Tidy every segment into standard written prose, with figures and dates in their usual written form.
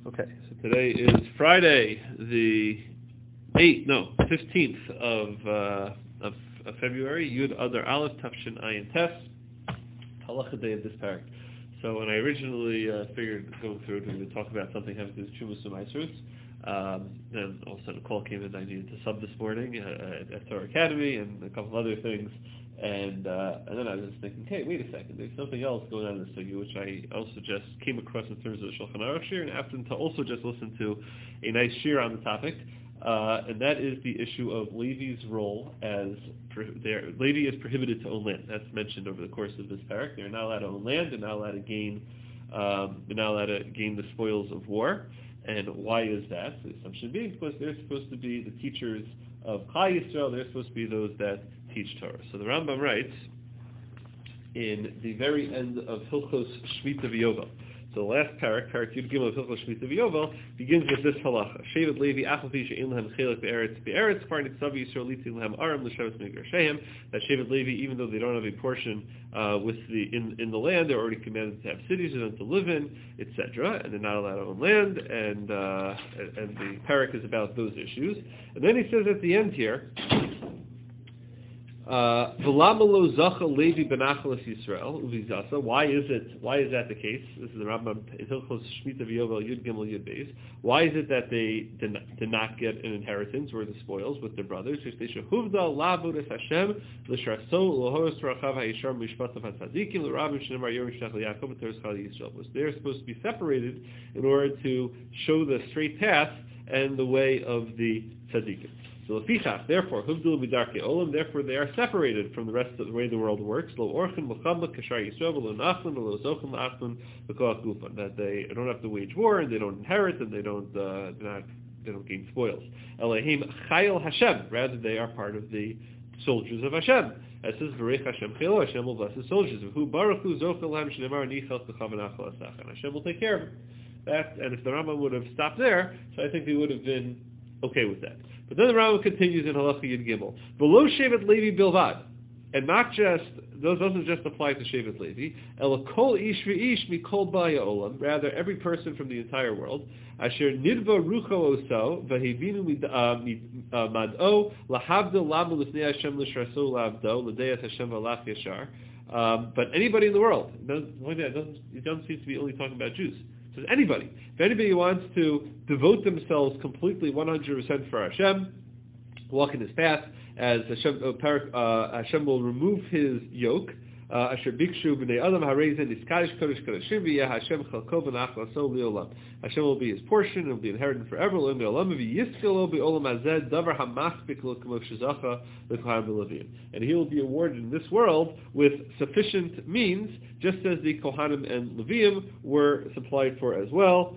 Okay, so today is Friday, the 15th of February, Yud Adar Aleph, Tafshin Ayin Tes, Halacha Day of this parak. So when I originally figured going through it, we would talk about something having to do with Chumas and Maasros. Then all of a sudden a call came in that I needed to sub this morning at Torah Academy and a couple of other things. And then I was thinking, hey, wait a second, there's something else going on in this sugya, which I also just came across in terms of the Shulchan Aruch shir, and happened to also just listen to a nice shir on the topic, and that is the issue of Levi's role as Levi is prohibited to own land. That's mentioned over the course of this parak. They're not allowed to own land. They're not allowed to gain. They're not allowed to gain the spoils of war. And why is that? The assumption being because they're supposed to be the teachers of Chai Yisrael. They're supposed to be those that teach Torah. So the Rambam writes in the very end of Hilchos Shmita V'Yovel. So the last parak Yud Gimel of Hilchos Shmita V'Yovel, begins with this halacha: Shevet Levi Achal Pi She'en Lehem Chelek Be'eretz Kvar Nitzav Yisrael Litzin Lehem Aram L'Shavos Migrasheim. That Shevet Levi, even though they don't have a portion in the land, they're already commanded to have cities for them to live in, etc. And they're not allowed to own land. And the parak is about those issues. And then he says at the end here, why is that the case? This is the Rambam in Hilchos Shmita V'Yovel Yud Gimel Yud Beis. Why is it that they did not get an inheritance or the spoils with their brothers? Was they're supposed to be separated in order to show the straight path and the way of the tzaddikim. So therefore, therefore they are separated from the rest of the way the world works. That they don't have to wage war, and they don't inherit, and they don't gain spoils. Rather, they are part of the soldiers of Hashem. It says, Hashem will bless his soldiers. And Hashem will take care of them. And if the Rambam would have stopped there, so I think they would have been okay with that. But then the Rambam continues in Halacha Yud Gimel. Below Shevet Levi Bilvad, and not just, those doesn't just apply to Shevet Levi. Ela kol ish v'ish mikol ba'ya olam, rather every person from the entire world. Asher nidva rucho oso v'hevinu mad'o lahavdo lamu l'fnei Hashem l'sharso lavdo l'deyat Hashem v'alach yashar. But anybody in the world, it doesn't seem to be only talking about Jews. It says anybody. If anybody wants to devote themselves completely 100% for Hashem, walk in His path, as Hashem will remove His yoke. Asher bikshu b'nei adam harezen iskadish kodesh kodeshim v'yeh Hashem chalko v'nachlaso li'olam. Hashem will be His portion; it will be inherited forever. L'olam li'olam v'yiskelo b'olam hazeh davar hamaspik l'kamo shezacha l'kohanim v'levim. And He will be awarded in this world with sufficient means, just as the Kohanim and Levim were supplied for as well.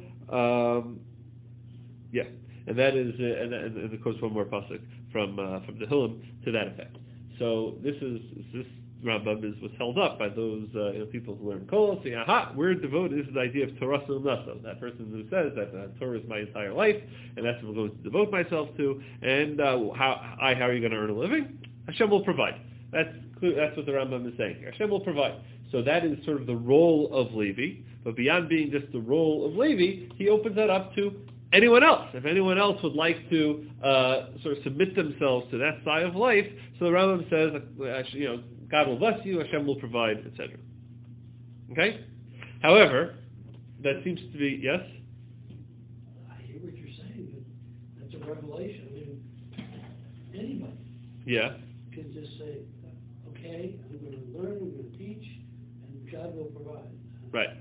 And that is, and of course one more pasuk from the Hillim to that effect. So this Rambam was held up by those people who learn Kol, saying, aha, we're devoted. This is the idea of Torah Nasa. That person who says that Torah is my entire life, and that's what I'm going to devote myself to. And how are you going to earn a living? Hashem will provide. That's what the Rambam is saying here. Hashem will provide. So that is sort of the role of Levi. But beyond being just the role of Levi, he opens that up to anyone else. If anyone else would like to sort of submit themselves to that side of life, so the Rambam says, God will bless you, Hashem will provide, etc. Okay? However, that seems to be, yes? I hear what you're saying, but that's a revelation. I mean, anybody can just say, okay, I'm going to learn, I'm going to teach, and God will provide. Right.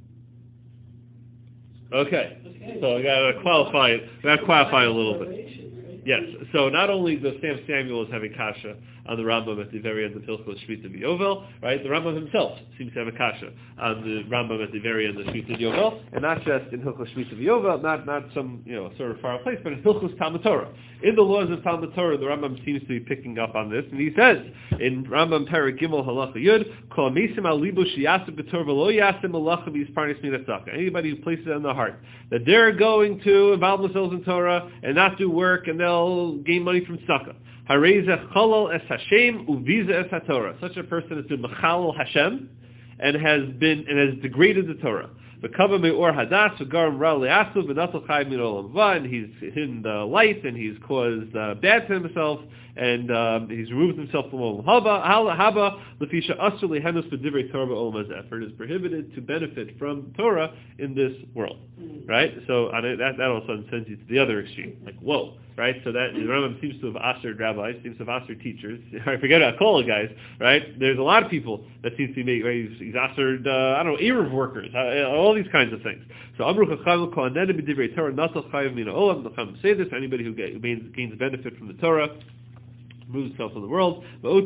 Okay. So I got to qualify it. I got to qualify a little bit. Yes. So not only does Sam Samuel is having kasha on the Rambam at the very end of Hilchos Shmita V'Yovel, right? The Rambam himself seems to have a kasha on the Rambam at the very end of Shmita V'Yovel, and not just in Hilchos Shmita V'Yovel, not some sort of far place, but in Hilchos Talmud Torah. In the laws of Talmud Torah, the Rambam seems to be picking up on this, and he says in Rambam Perek Gimel Halacha Yud, Kol Misim Al Libu Sheyasim B'Torah V'Lo Yasim Malacha V'Yisparnis Minatzaka. Anybody who places it in the heart that they're going to involve themselves in Torah and not do work, and they'll gain money from tzedakah. Harezeh chalal es Hashem uviza es haTorah. Such a person has been mechalal Hashem and has degraded the Torah. V'kava me'or hadas v'garam ra le'asu v'natal chai min olam haba, and he's hidden the light, and he's caused bad to himself, and he's removed himself from olam haba. Lefisha asur lehenus b'divrei Torah b'olam hazeh. For it is prohibited to benefit from Torah in this world, right? So that all of a sudden sends you to the other extreme, like whoa, right? So that the Rambam seems to have asked rabbis, seems to have asked teachers. I forget about Kola guys, right? There's a lot of people that seem to be making, right? He's asked Eruv workers, all these kinds of things. So Amru Chacham Kohanenim b'divrei Torah natal chayav min ha'olam. The Chacham say this: anybody who gains benefit from the Torah moves himself in the world.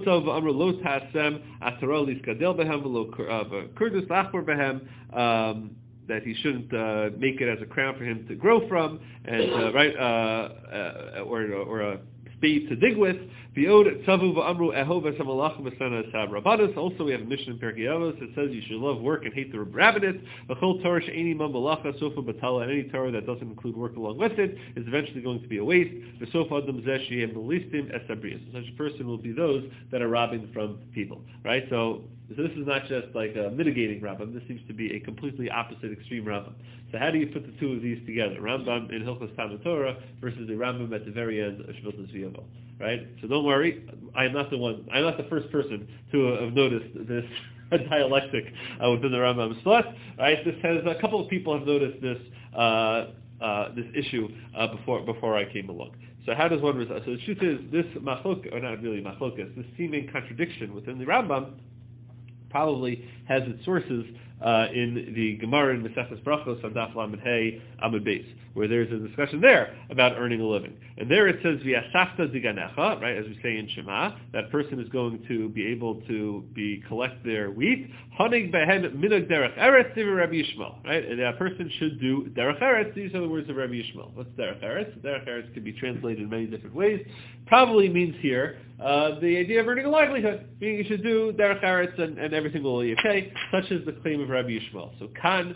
That he shouldn't make it as a crown for him to grow from, and or a spade to dig with. Also, we have a mission in Pirkei Avos that says you should love work and hate the rabbinate. And any Torah that doesn't include work along with it is eventually going to be a waste. Such a person will be those that are robbing from people. Right? So this is not just like a mitigating Rambam. This seems to be a completely opposite extreme Rambam. So how do you put the two of these together? Rambam in Hilchos Talmud Torah versus the Rambam at the very end of Shviltas V'Yovel. Right? So don't worry, I'm not the first person to have noticed this dialectic within the Rambam's thought. Right? This has a couple of people have noticed this this issue before I came along. So how does one resolve? So the truth is, this machlok, or not really machlokas, this seeming contradiction within the Rambam probably has its sources in the Gemara in Maseches Brachos on Daf Lamed Hey Amud Beis, where there's a discussion there about earning a living. And there it says, V'yasafta diganecha, right, as we say in Shema, that person is going to be able to collect their wheat. Hanig behen minag derech eretz divrei Rabbi Yishmael, right, and that person should do derech eretz. These are the words of Rabbi Yishmael. What's derech eretz? Derech eretz can be translated in many different ways. Probably means here the idea of earning a livelihood. Meaning you should do derech eretz and everything will be okay. Such is the claim of Rabbi Yishmael. So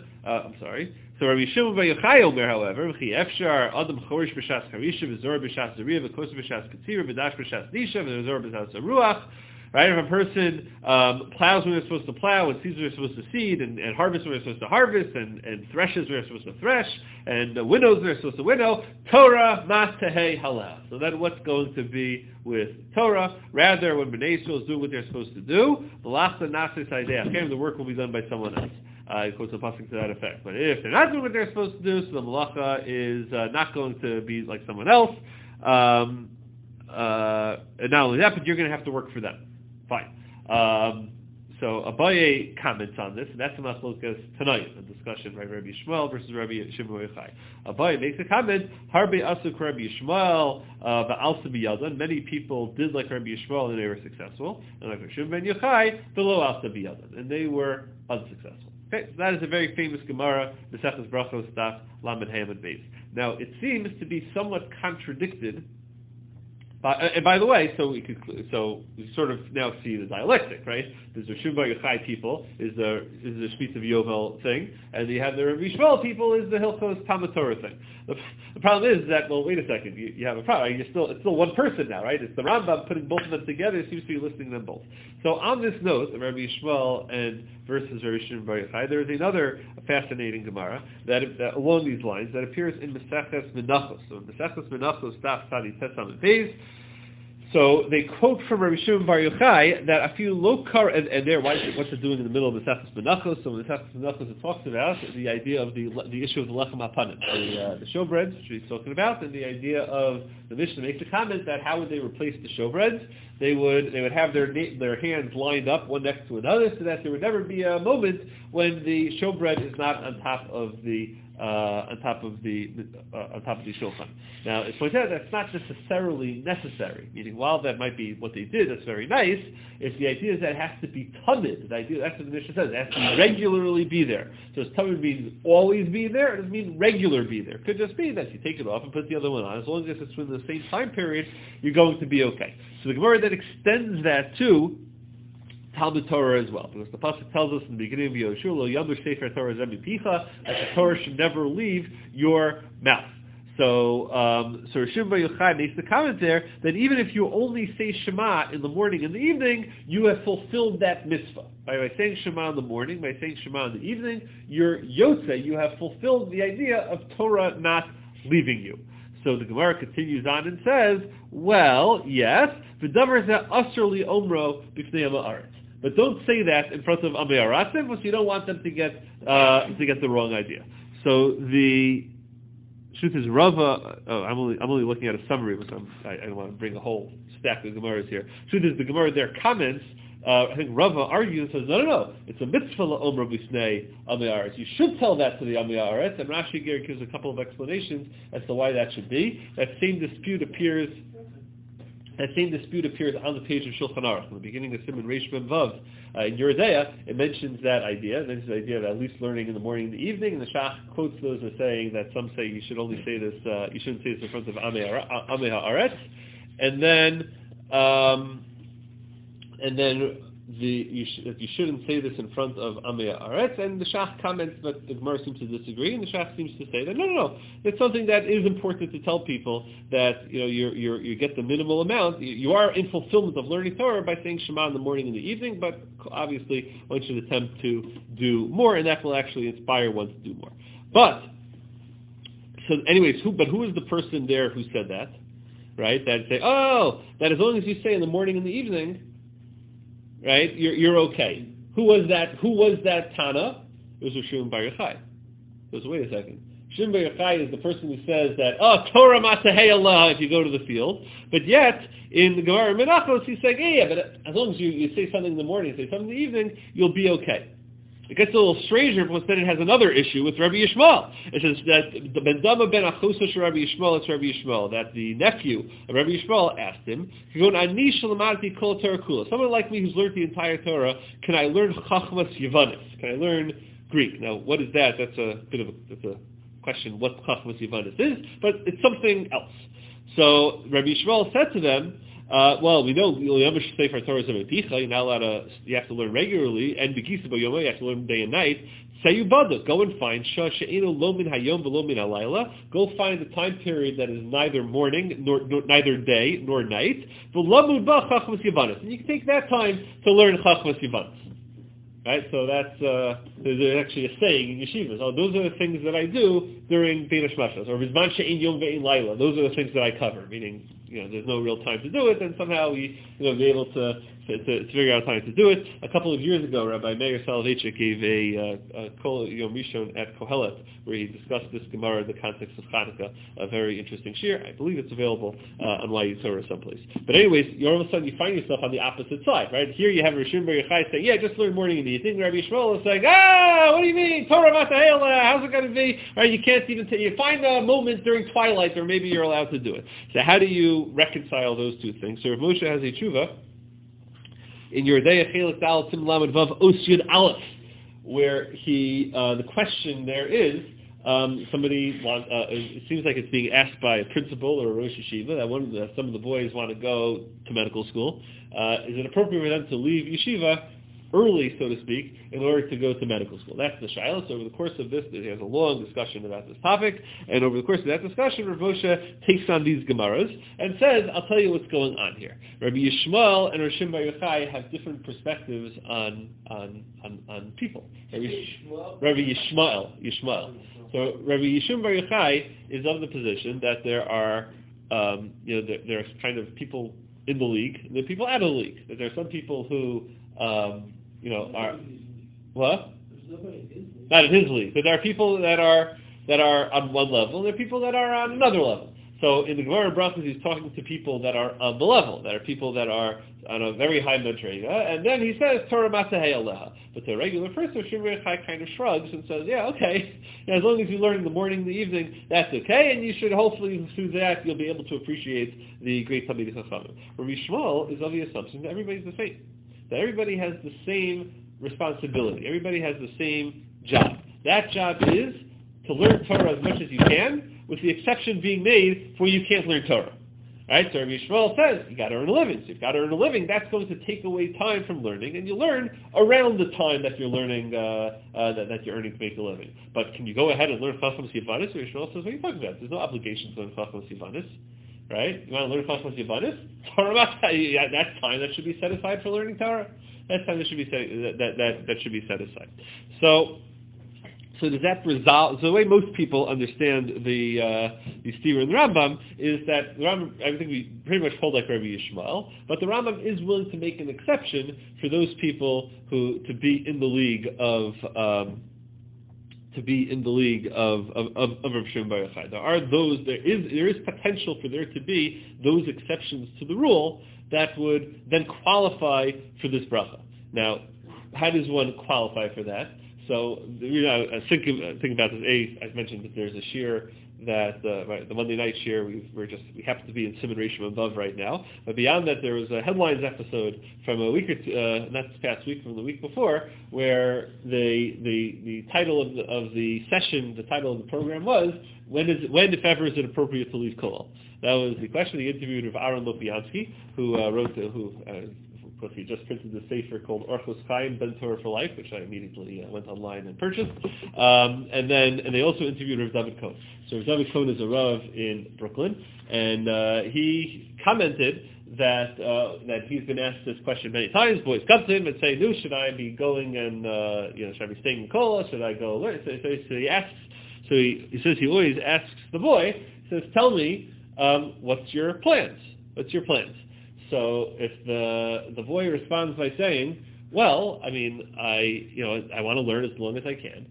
So Rabbi Shimon bar Yochai Omer, however, V'chi efshar adam chorish b'shas charisha v'zor b'shas zariya v'kos b'shas katzira v'dash b'shas nisha v'zor b'shas ruach. Right? If a person plows when they're supposed to plow, and seeds when they're supposed to seed, and harvests when they're supposed to harvest, and threshes when they're supposed to thresh, and winnows when they're supposed to winnow, Torah mas tehei halal. So then what's going to be with Torah? Rather, when Bnei Yisrael is doing what they're supposed to do, the work will be done by someone else. It quotes a pasuk to that effect. But if they're not doing what they're supposed to do, so the malacha is not going to be like someone else. And not only that, but you're going to have to work for them. Fine. So Abaye comments on this, and that's the machlokas tonight, a discussion by Rabbi Yishmael versus Rabbi Shimon bar Yochai. Abaye makes a comment, Harbe asuk Rabbi Yishmael, ba'alsa biyadan. Many people did like Rabbi Yishmael and they were successful, and like Rabbi Shimon bar Yochai, below alsa biyadan, and they were unsuccessful. Okay, so that is a very famous Gemara, Maseches Brachos Daf Lamed Hey Amud Beis. Now, it seems to be somewhat contradicted. And by the way, so we sort of now see the dialectic, right? There's the Shimon bar Yochai people is the Shmita V'Yovel thing, and you have the Rabbi Yishmael people is the Hilchos Talmud Torah thing. The problem is that, well, wait a second, you have a problem. It's still one person now, right? It's the Rambam putting both of them together. It seems to be listing them both. So on this note, the Rabbi Yishmael and versus Rabbi Shimon bar Yochai, there is another fascinating Gemara that along these lines that appears in Maseches Menachos. So in Maseches Menachos, Daf Sadi Tes Amud Beis. So they quote from Rabbi Shimon bar Yochai that a few lokar and there what's it doing in the middle of Maseches Menachos? So in Maseches Menachos it talks about the idea of the issue of the lechem hapanim, the showbreads, which he's talking about, and the idea of the Mishnah makes a comment that how would they replace the showbreads? They would have their hands lined up one next to another so that there would never be a moment when the showbread is not on top of the shulchan. Now, it's pointed out that's not necessarily necessary. Meaning, while that might be what they did, that's very nice. If the idea is that it has to be tamid, the idea that's what the Mishnah says. It has to regularly be there. So, tamid means always be there. It doesn't mean regular be there. It could just be that you take it off and put the other one on. As long as it's within the same time period, you're going to be okay. So the Gemara then extends that to Talmud Torah as well, because the pasuk tells us in the beginning of Yoshua, Lo Yamu Sefer Torah Zemi Picha, that the Torah should never leave your mouth. So Rishon Bar Yochai makes the comment there that even if you only say Shema in the morning and the evening, you have fulfilled that mitzvah. By saying Shema in the morning, by saying Shema in the evening, you're Yotze, you have fulfilled the idea of Torah not leaving you. So the Gemara continues on and says, well, yes, v'davar zeh asur li omro b'fnei am haaretz. But don't say that in front of Amei Haratzim, because you don't want them to get the wrong idea. So the truth is, Rava. I'm only looking at a summary, because I don't want to bring a whole stack of Gemaras here. Truth is, the Gemara there comments. I think Rava argues and says, no, it's a mitzvah la'omra b'snei Amei Haaretz. You should tell that to the Amei Haaretz, and Rashi here gives a couple of explanations as to why that should be. That same dispute appears on the page of Shulchan Aruch. In the beginning of Siman Reish Mem Vav, in Yeridea, it mentions that idea. It mentions the idea of at least learning in the morning and the evening, and the Shach quotes those as saying that some say you should only say this, you shouldn't say this in front of Amei Haaretz, and then you shouldn't say this in front of Amei Haaretz, and the Shach comments that the Gemara seems to disagree, and the Shach seems to say that no, it's something that is important to tell people that you get the minimal amount. You are in fulfillment of learning Torah by saying Shema in the morning and the evening, but obviously one should attempt to do more, and that will actually inspire one to do more. Who is the person there who said that? Right? That say, that as long as you say in the morning and the evening, right, you're okay. Who was that Tana? It was Rishon Bar Yochai. So wait a second. Rishon Bar Yochai is the person who says that, Torah Matahei Allah if you go to the field. But yet, in the Gemara Menachos, he's saying, but as long as you say something in the morning, say something in the evening, you'll be okay. It gets a little stranger because then it has another issue with Rabbi Yishmael. It says that the Ben Dama ben Achosa of Rabbi Yishmael, it's Rabbi Yishmael, that the nephew of Rabbi Yishmael asked him, someone like me who's learned the entire Torah, can I learn Chachmas Yevanis? Can I learn Greek? Now, what is that? That's a question, what Chachmas Yevanis is, but it's something else. So Rabbi Yishmael said to them, we know you're not allowed to. You have to learn regularly, and you have to learn day and night. Go and find Go find the time period that is neither morning, neither day nor night. And you can take that time to learn Chachmas Yevanis. Right, so that's there's actually a saying in yeshivas. Those are the things that I do during Bein Hashmashas, or Bizman she'ein yom ve'ein laila. Those are the things that I cover. Meaning, there's no real time to do it, and somehow we, be able to figure out time to do it. A couple of years ago, Rabbi Meir Soloveitchik gave a Kol Yom Rishon at Kohelet, where he discussed this Gemara in the context of Chanukah. A very interesting shir. I believe it's available on YU Torah someplace. But anyways, all of a sudden you find yourself on the opposite side, right? Here you have Rishon Bar Yochai saying, just learn morning and evening. Rabbi Yishmael is saying, what do you mean? Torah Matahei Allah, how's it going to be? Right? You can't even you find a moment during twilight, or maybe you're allowed to do it. So how do you reconcile those two things? So Rav Moshe has a tshuva in Yeridea Chelik Dal Tim Lamed Vav Os Yud Aleph, where the question there is, it seems like it's being asked by a principal or a Rosh Yeshiva that some of the boys want to go to medical school. Is it appropriate for them to leave yeshiva early, so to speak, in order to go to medical school? That's the shaila. So over the course of this, there's a long discussion about this topic, and over the course of that discussion, Rav Moshe takes on these Gemaras and says, I'll tell you what's going on here. Rabbi Yishmael and Rishon Bar Yochai have different perspectives on people. Rabbi Yishmael. So Rabbi Yishmael Bar Yochai is of the position that there are, there are kind of people in the league, and there are people out of the league. That there are some people who are what? Not in his league, but there are people that are on one level, and there are people that are on another level. So in the Gemara Brachos, he's talking to people that are on the level, that are people that are on a very high madrega, and then he says Torah Matahei Allah. But the regular person, Rishon Bar Yochai, kind of shrugs and says, okay, as long as you learn in the morning and the evening, that's okay, and you should hopefully through that you'll be able to appreciate the great Talmidei Chachamim. Rabbi Yishmael is of the assumption that everybody's the same. That everybody has the same responsibility. Everybody has the same job. That job is to learn Torah as much as you can, with the exception being made for you can't learn Torah. Right? So Rabbi Yishmael says, you got to earn a living. So you've got to earn a living, that's going to take away time from learning, and you learn around the time that you're learning, that you're earning to make a living. But can you go ahead and learn Chachmas Yavanis? Rabbi Yishmael says, what are you talking about? There's no obligation to learn Chachmas Yavanis. Right? You want to learn Chachmas Yavanis? That's time that should be set aside for learning Torah. That's time that should be that should be set aside. So does that resolve? So the way most people understand the Stira and the Rambam is that the Rambam, I think we pretty much hold like Rabbi Yishmael, but the Rambam is willing to make an exception for those people who to be in the league of Rav Shimon Bar Yochai. There is potential for there to be those exceptions to the rule that would then qualify for this bracha. Now, how does one qualify for that? So, think about this. I mentioned that there's a shir that the Monday night shir we happen to be in Siman Rishon above right now. But beyond that, there was a headlines episode from a week or two, not this past week, from the week before, where the title of the session, the title of the program was when, if ever, is it appropriate to leave kollel? That was the question. He interviewed of Aaron Lopiansky, who he just printed the sefer called Orchos Chaim, Ben Torah for Life, which I immediately went online and purchased. And they also interviewed Rav David Cohen. So Rav David Cohen is a Rav in Brooklyn, and he commented that he's been asked this question many times. Boys come to him and say, "No, should I be going and should I be staying in Kola? Should I go?" So he asks. So he says he always asks the boy. He says, "Tell me, what's your plans? What's your plans?" So if the boy responds by saying, "Well, I mean, I want to learn as long as I can,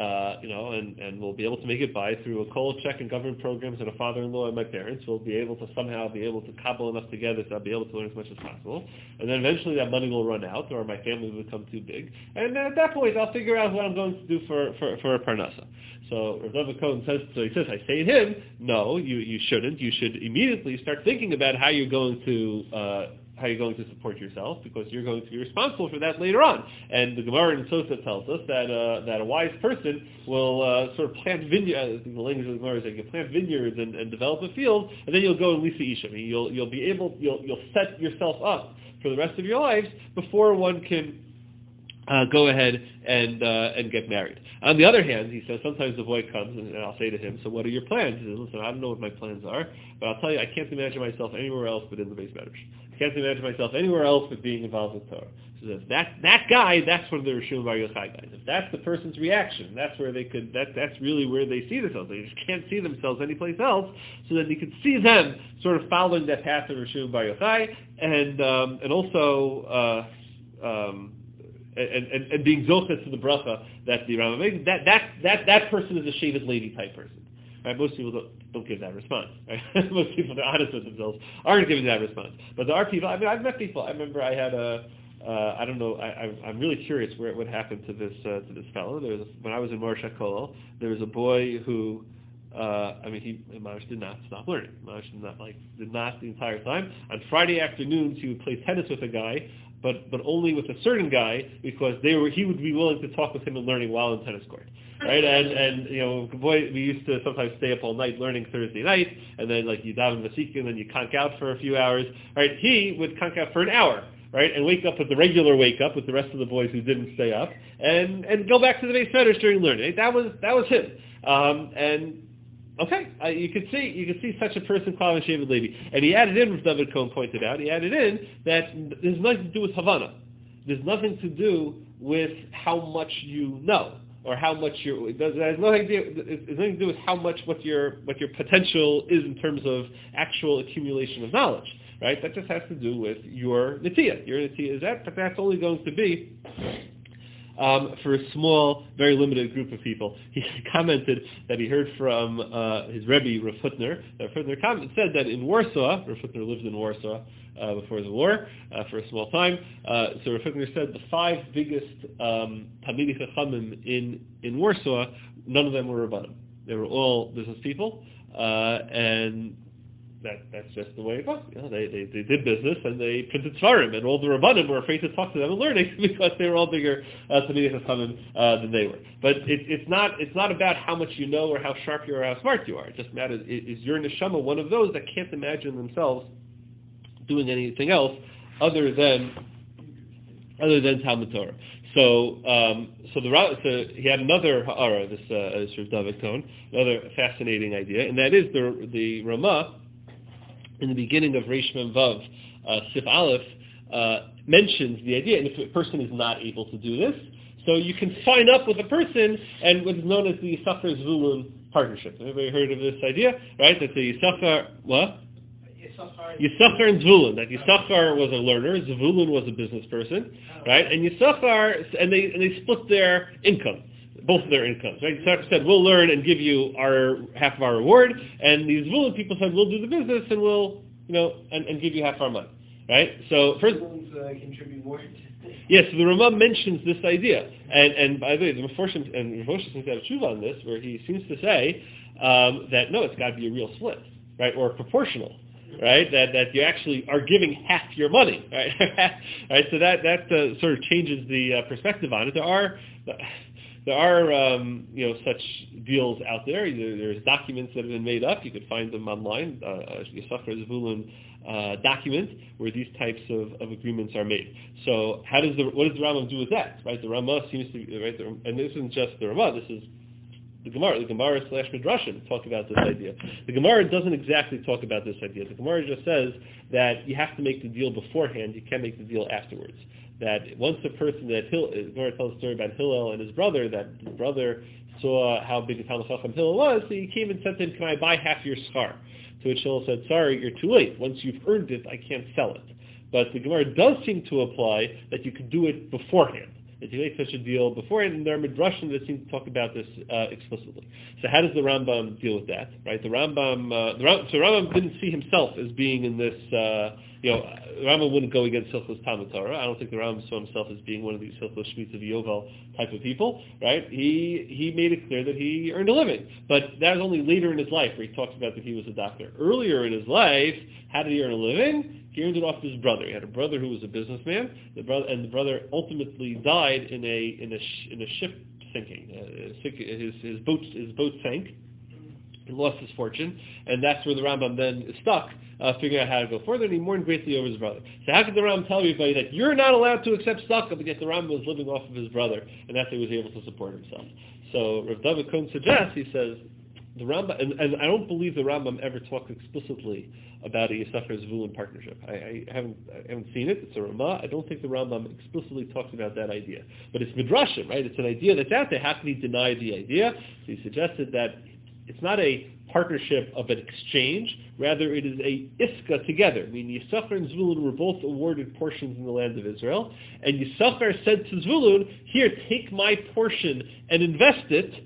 and we'll be able to make it by through a kollel check and government programs and a father-in-law and my parents. We'll be able to somehow cobble enough together so I'll be able to learn as much as possible. And then eventually that money will run out, or my family will become too big. And then at that point, I'll figure out what I'm going to do for a parnasa." So Rav David Cohen says, I say to him, "No, you shouldn't. You should immediately start thinking about how you're going to support yourself, because you're going to be responsible for that later on." And the Gemara in Sosa tells us that a wise person will sort of plant vineyards. The language of the Gemara is that you plant vineyards and develop a field, and then you'll go and lisa isha. I mean, you'll set yourself up for the rest of your lives before one can go ahead and get married. On the other hand, he says, sometimes the boy comes and I'll say to him, "So what are your plans?" He says, "Listen, I don't know what my plans are, but I'll tell you, I can't imagine myself anywhere else but in the Beis Medrash. I can't imagine myself anywhere else but being involved with Torah." So that guy, that's one of the Rishon Bar Yochai guys. If that's the person's reaction, that's where that's really where they see themselves. They just can't see themselves anyplace else. So that you can see them sort of following that path of Rishon Bar Yochai, and also and being zocheh to the bracha that the Rambam makes. That person is a Shevet Levi type person. Right? Most people don't give that response. Right? Most people, they're honest with themselves, aren't giving that response. But there are people. I mean, I've met people. I remember I had I don't know. I'm really curious what happened to this fellow. When I was in Morosh HaKollel, there was a boy who. Mamash did not stop learning. Mamash did not the entire time. On Friday afternoons, he would play tennis with a guy, but only with a certain guy, because he would be willing to talk with him and learning while in tennis court. Right? And boy, we used to sometimes stay up all night learning Thursday night, and then you daven Vasika, and then you conk out for a few hours. Right? He would conk out for an hour. Right, and wake up with the regular wake up with the rest of the boys who didn't stay up, and go back to the Beis Medrash during learning. That was him. Okay, you could see such a person called Shevet Levi. And he added in, as David Cohen pointed out, that there's nothing to do with Havana. There's nothing to do with how much you know, or how much it has nothing to do with how much what your potential is in terms of actual accumulation of knowledge. Right? That just has to do with your netiyah. Your netiyah is that, but that's only going to be for a small, very limited group of people. He commented that he heard from his Rebbe, Rav Hutner. Rav Hutner said that in Warsaw, Rav Hutner lived in Warsaw before the war for a small time. So Rav Hutner said the 5 biggest Talmidei Chachamim in Warsaw, none of them were Rabbanim. They were all business people, and that's just the way it was. They did business and they printed svarim, and all the rabbanim were afraid to talk to them and learning because they were all bigger Talmidei Chachamim than they were. But it's not about how much you know or how sharp you are or how smart you are. It just matters, is your neshama one of those that can't imagine themselves doing anything else other than Talmud Torah. So he had another ha'ara, this Rav David Cohen, another fascinating idea, and that is the Ramah in the beginning of Reish Mem Vav Sif Aleph mentions the idea, and if a person is not able to do this, so you can sign up with a person and what is known as the Yisachar Zvulun partnership. Everybody heard of this idea, right? That the Yisachar, what? Yisachar and Zvulun. That Yisachar was a learner, Zvulun was a business person, right? And Yisachar, and they split their income, both of their incomes, right? Yisachar said, we'll learn and give you half of our reward, and the Zvulun people said, we'll do the business and we'll, and give you half our money, right? So first, contribute more. Yes, so the Ramah mentions this idea, and by the way, the Meforshim and Rav Moshe seems to have a tshuva on this, where he seems to say that no, it's got to be a real split, right, or proportional. Right, that you actually are giving half your money, right? Right, so that sort of changes the perspective on it. There are such deals out there. There's documents that have been made up. You could find them online. Yisachar Zvulun document where these types of agreements are made. So what does the Rambam do with that? Right, the Ramah seems to be right, and this isn't just the Ramah. This is the Gemara / Midrashim talk about this idea. The Gemara doesn't exactly talk about this idea. The Gemara just says that you have to make the deal beforehand. You can't make the deal afterwards. That once a person the Gemara tells a story about Hillel and his brother, that his brother saw how big a Talmid Chacham Hillel was, so he came and said to him, "Can I buy half your schar?" To which Hillel said, "Sorry, you're too late. Once you've earned it, I can't sell it." But the Gemara does seem to apply that you could do it beforehand. If you make such a deal beforehand, and there are midrashim that seem to talk about this explicitly. So how does the Rambam deal with that? Right, the Rambam didn't see himself as being in this. The Rambam wouldn't go against Hilchos Talmud Torah. I don't think the Rambam saw himself as being one of these Hilchos Shemitah V'Yovel type of people. Right, he made it clear that he earned a living, but that was only later in his life where he talks about that he was a doctor. Earlier in his life, how did he earn a living? He earned it off his brother. He had a brother who was a businessman. The brother ultimately died in a ship sinking. His boat sank. He lost his fortune, and that's where the Rambam then is stuck, figuring out how to go further, and he mourned greatly over his brother. So how could the Rambam tell everybody that you're not allowed to accept tzedakah, but yet the Rambam was living off of his brother, and that's how he was able to support himself? So Rav David Cohen suggests, he says, the Rambam, and I don't believe the Rambam ever talked explicitly about a Yisachar Zvulun partnership. I haven't seen it. It's a Ramah. I don't think the Rambam explicitly talks about that idea. But it's midrashim, right? It's an idea that's out there. How can he deny the idea? So he suggested that it's not a partnership of an exchange. Rather, it is a iska together. I mean, Yisachar and Zvulun were both awarded portions in the land of Israel, and Yisachar said to Zvulun, "Here, take my portion and invest it,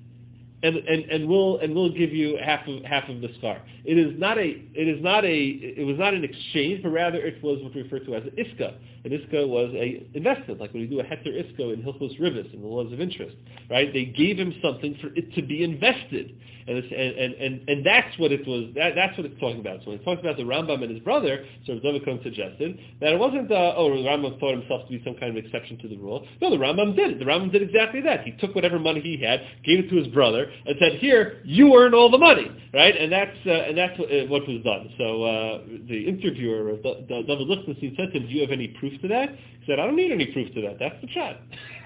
and we'll give you half of the schar." It was not an exchange, but rather it was what we refer to as an iska. An iska was a investment, like when you do a heter iska in Hilchos Rivas, in the laws of interest, right? They gave him something for it to be invested, and that's what it was. That's what it's talking about. So when it talks about the Rambam and his brother, so Rav David Cohen suggested that it wasn't the Rambam thought himself to be some kind of exception to the rule. No, the Rambam did it. The Rambam did exactly that. He took whatever money he had, gave it to his brother, and said, "Here, you earn all the money," right? And that's what was done. So the interviewer, David Lichtenstein, said to him, "Do you have any proof to that?" He said, "I don't need any proof to that. That's the shot."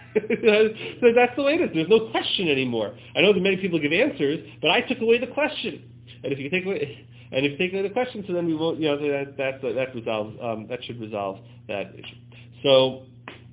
So that's the way it is. There's no question anymore. I know that many people give answers, but I took away the question. And if you take away the question, so then we won't. That resolves. That should resolve that issue. So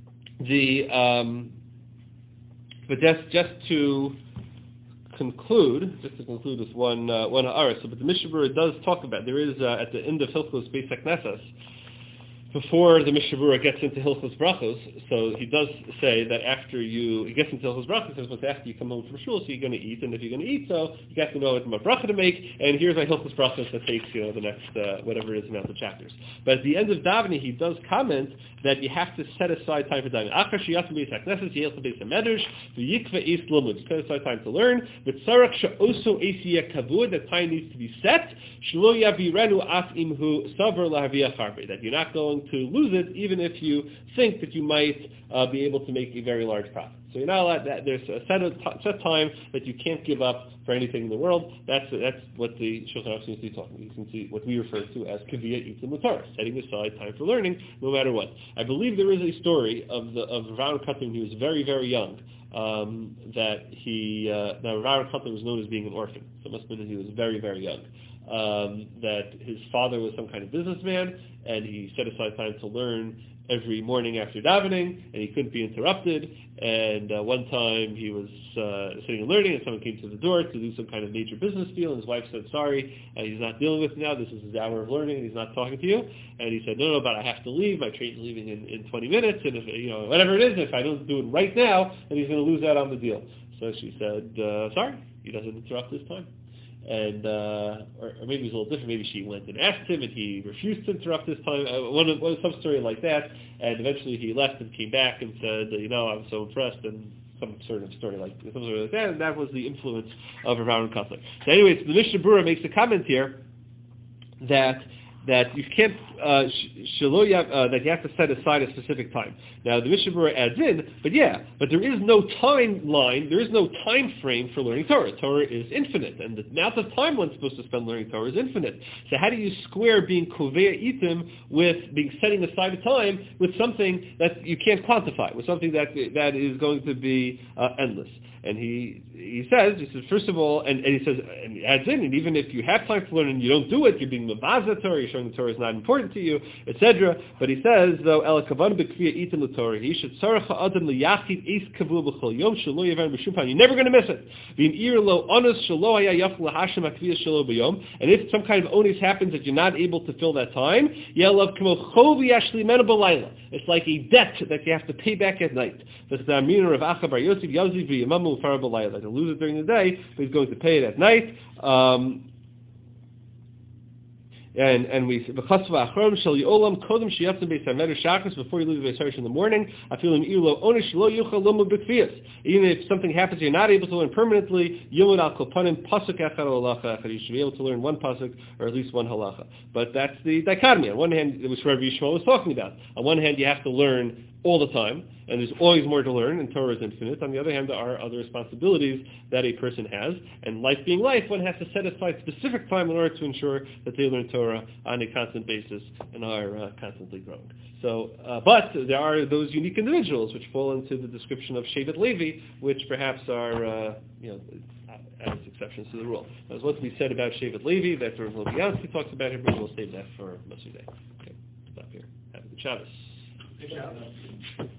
but just to conclude with one ha'ara. So, but the Mishnah Berurah does talk about, there is at the end of Hilchos Beis HaKnesses, before the Mishnah Berurah gets into Hilchos Brachos, so he does say that he gets into Hilchos Brachos, he says, well, after you come home from shul, so you're going to eat, and if you're going to eat, so you have to know what bracha to make, and here's my Hilchos Brachos that takes, the next, whatever it is, amount of chapters. But at the end of davening, he does comment that you have to set aside time for davening. Achar sheyatzu beis hakneses, yelcha beis hamedrash, v'yikva eis limud. Set aside time to learn. V'tzarach she'oso eis yeh kavud, that time needs to be set. Shelo yavirenu af imhu savar lahaviyah harbe, that you're not going to lose it, even if you think that you might be able to make a very large profit. So you're not allowed that. There's a set time that you can't give up for anything in the world. That's what the Shulchan Aruch seems to be talking about. You can see what we refer to as kaviyah itim l'Torah, setting aside time for learning, no matter what. I believe there is a story of Rav Kotler when he was very, very young. That Rav Kotler was known as being an orphan. So it must have been that he was very, very young. That his father was some kind of businessman, and he set aside time to learn every morning after davening, and he couldn't be interrupted. And one time he was sitting and learning, and someone came to the door to do some kind of major business deal, and his wife said, sorry, he's not dealing with it now, this is his hour of learning, and he's not talking to you. And he said, no, but I have to leave, my train's leaving in 20 minutes, and if, whatever it is, if I don't do it right now, then he's going to lose out on the deal. So she said, sorry, he doesn't interrupt this time. And or maybe it was a little different. Maybe she went and asked him, and he refused to interrupt this time. Some story like that. And eventually he left and came back and said, I'm so impressed, and some sort of story like that. And that was the influence of Rav Kotler. So, anyways, the Mishnah Berurah makes a comment here that you can't that you have to set aside a specific time. Now the Mishnah Berurah adds in, but there is no timeline, there is no time frame for learning Torah. Torah is infinite, and the amount of time one's supposed to spend learning Torah is infinite. So how do you square being kovea itim with being setting aside a time with something that you can't quantify, with something that is going to be endless? And he says, first of all, and he says, and he adds in, and even if you have time to learn and you don't do it, you're being mavazah Torah, you're showing the Torah is not important to you, etc. But he says, though, el kavan b'kviya itim l'Torah, he should tzarech ha'adam l'yachid eis kavu b'chol yom shelo yavan b'shum pan. You're never going to miss it. V'in ir lo onus shelo haya yachol l'hashem ha'kviya shelo b'yom. And if some kind of onus happens that you're not able to fill that time, yelav k'mo chov yashlimenu b'layla. It's like a debt that you have to pay back at night. That's the Amina of Acha Bar Yosef Yaziv v'Yamamu Farah b'Layla. Like he'll lose it during the day, but he's going to pay it at night. And we v'chasva achrom shel yolam kodem sheyatzim beis hamedrash shachris, before you leave the Beis Harish in the morning. I feel him ilo onish lo yuchal lomu b'kfiyas. Even if something happens, you're not able to learn permanently. Yomud al kolpanim pasuk echad halacha echad. You should be able to learn one pasuk or at least one halacha. But that's the dichotomy. On one hand, which Rabbi Yishmael was talking about. On one hand, you have to learn all the time, and there's always more to learn, and Torah is infinite. On the other hand, there are other responsibilities that a person has, and life being life, one has to set aside specific time in order to ensure that they learn Torah on a constant basis and are constantly growing. So, but there are those unique individuals which fall into the description of Shevet Levi, which perhaps are, as exceptions to the rule. There's what we said about Shevet Levi that Rav Lobiansky talks about here, but we'll save that for another day. Okay, stop here. Have a good Shabbos. Good job.